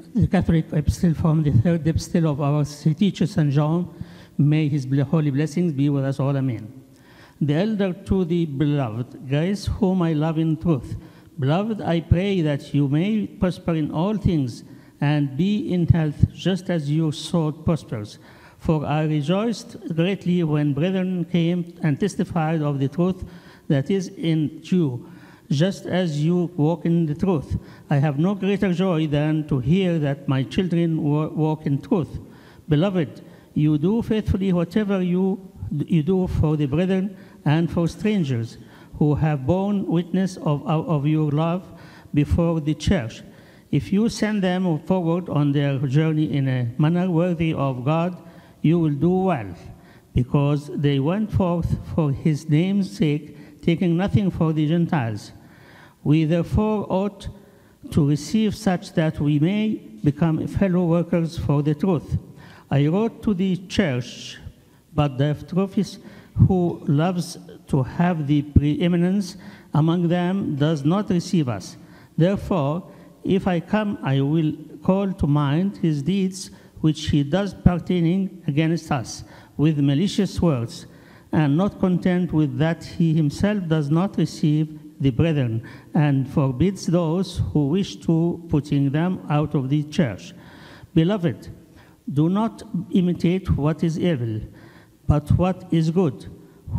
the Catholic epistle from the third epistle of our teacher, St. John. May his holy blessings be with us all. Amen. The elder to the beloved, grace whom I love in truth. Beloved, I pray that you may prosper in all things and be in health just as your soul prospers. For I rejoiced greatly when brethren came and testified of the truth that is in you, just as you walk in the truth. I have no greater joy than to hear that my children walk in truth. Beloved, you do faithfully whatever you do for the brethren and for strangers who have borne witness of your love before the church. If you send them forward on their journey in a manner worthy of God, you will do well, because they went forth for his name's sake, taking nothing for the Gentiles. We therefore ought to receive such that we may become fellow workers for the truth. I wrote to the church, but Diotrephes, who loves to have the preeminence among them, does not receive us. Therefore, if I come, I will call to mind his deeds, which he does pertaining against us, with malicious words, and not content with that, he himself does not receive the brethren, and forbids those who wish to putting them out of the church. Beloved, do not imitate what is evil, but what is good.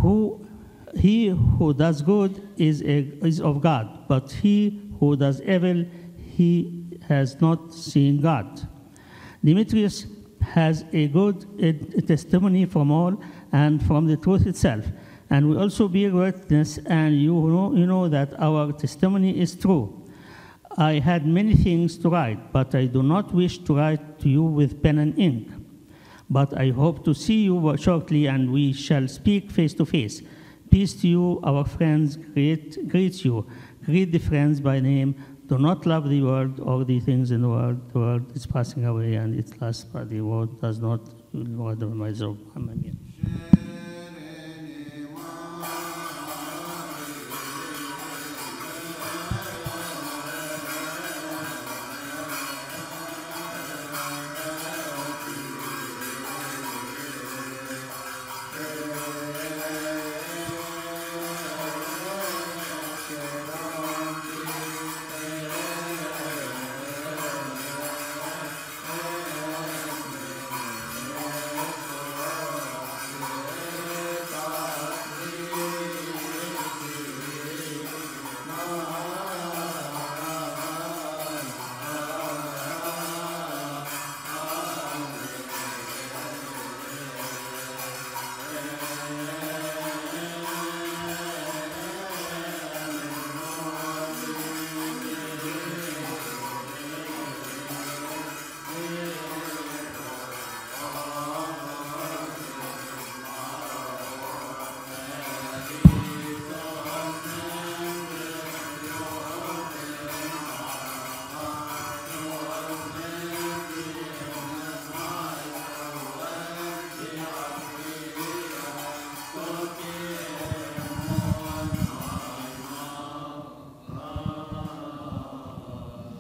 He who does good is of God, but he who does evil, he has not seen God. Demetrius has a good testimony from all and from the truth itself, and we also bear witness, and you know that our testimony is true. I had many things to write, but I do not wish to write to you with pen and ink. But I hope to see you shortly, and we shall speak face to face. Peace to you, our friends greet you. Greet the friends by name. Do not love the world or the things in the world. The world is passing away, and its last, but the world does not. Amen.